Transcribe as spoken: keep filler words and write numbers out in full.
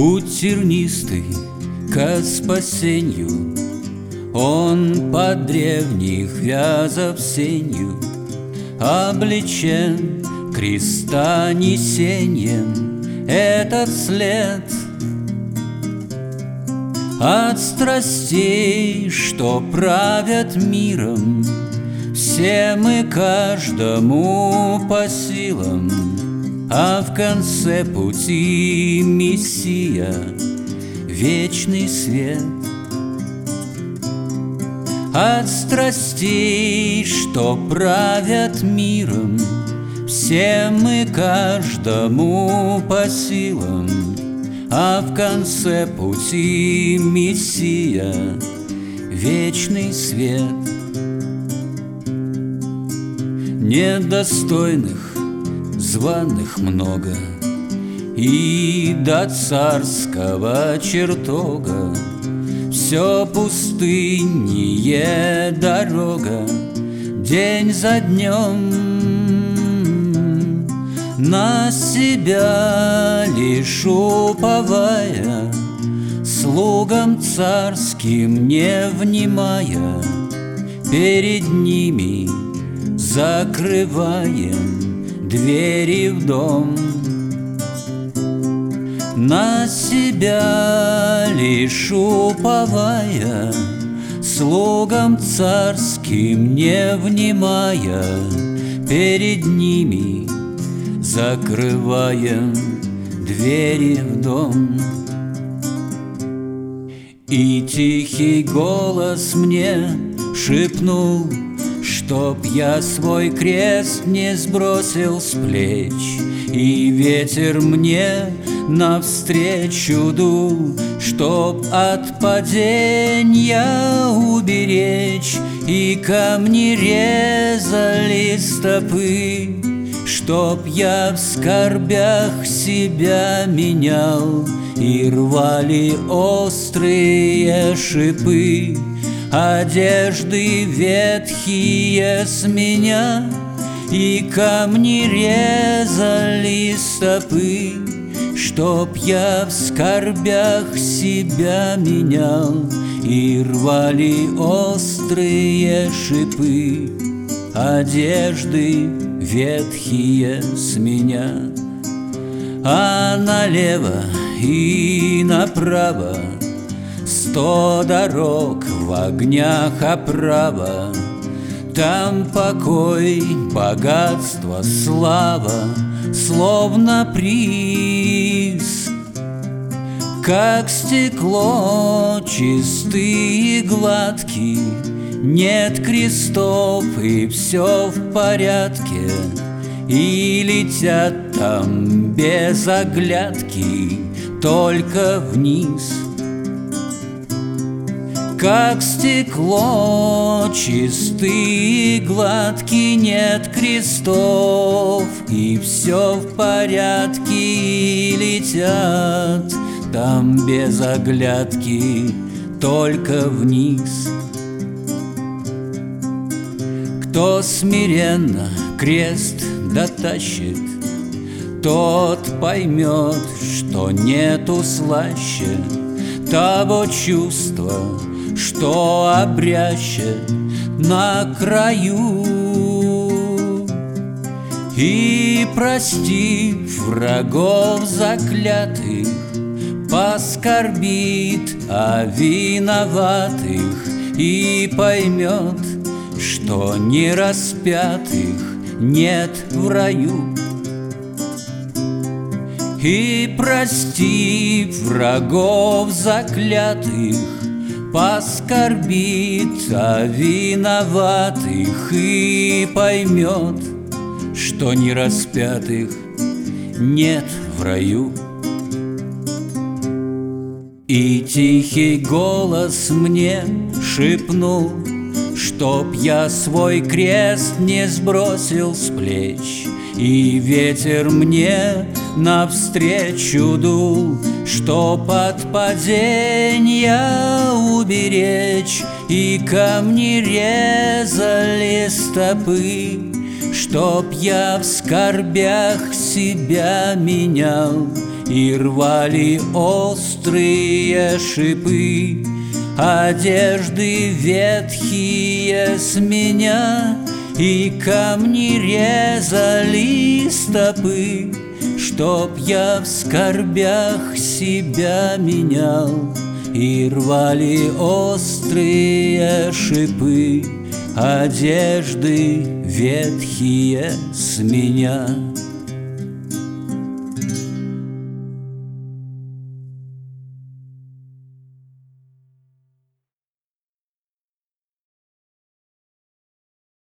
Путь тернистый ко спасенью, он под древних вязов сенью облечен креста несеньем. Этот след от страстей, что правят миром, всем и каждому по силам, а в конце пути Мессия, вечный свет. От страстей, что правят миром, всем и каждому по силам, а в конце пути Мессия, вечный свет. Недостойных званых много, и до царского чертога все пустыннее дорога. День за днем на себя лишь уповая, слугам царским не внимая, перед ними закрываем двери в дом. На себя лишь уповая, слугам царским не внимая, перед ними закрываем двери в дом. И тихий голос мне шепнул, чтоб я свой крест не сбросил с плеч, и ветер мне навстречу дул, чтоб от падения уберечь, и камни резали стопы, чтоб я в скорбях себя менял, и рвали острые шипы одежды ветхие с меня, и камни резали стопы, чтоб я в скорбях себя менял, и рвали острые шипы одежды ветхие с меня. А налево и направо сто дорог в огнях оправа, там покой, богатство, слава, словно приз. Как стекло чистый и гладкий, нет крестов и все в порядке, и летят там без оглядки только вниз. Как стекло чистый и гладкий, нет крестов и все в порядке, и летят там без оглядки только вниз. Кто смиренно крест дотащит, тот поймет, что нету слаще того чувства, что обрящет на краю. И, простив врагов заклятых, поскорбит о виноватых, и поймет, что не распятых нет в раю. И, простив врагов заклятых, поскорбит о виноватых, и поймет, что не распятых нет в раю. И тихий голос мне шепнул, чтоб я свой крест не сбросил с плеч, и ветер мне навстречу дул, чтоб от падения уберечь, и камни резали стопы, чтоб я в скорбях себя менял, и рвали острые шипы одежды ветхие с меня, и камни резали стопы, чтоб я в скорбях себя менял. И рвали острые шипы одежды ветхие с меня.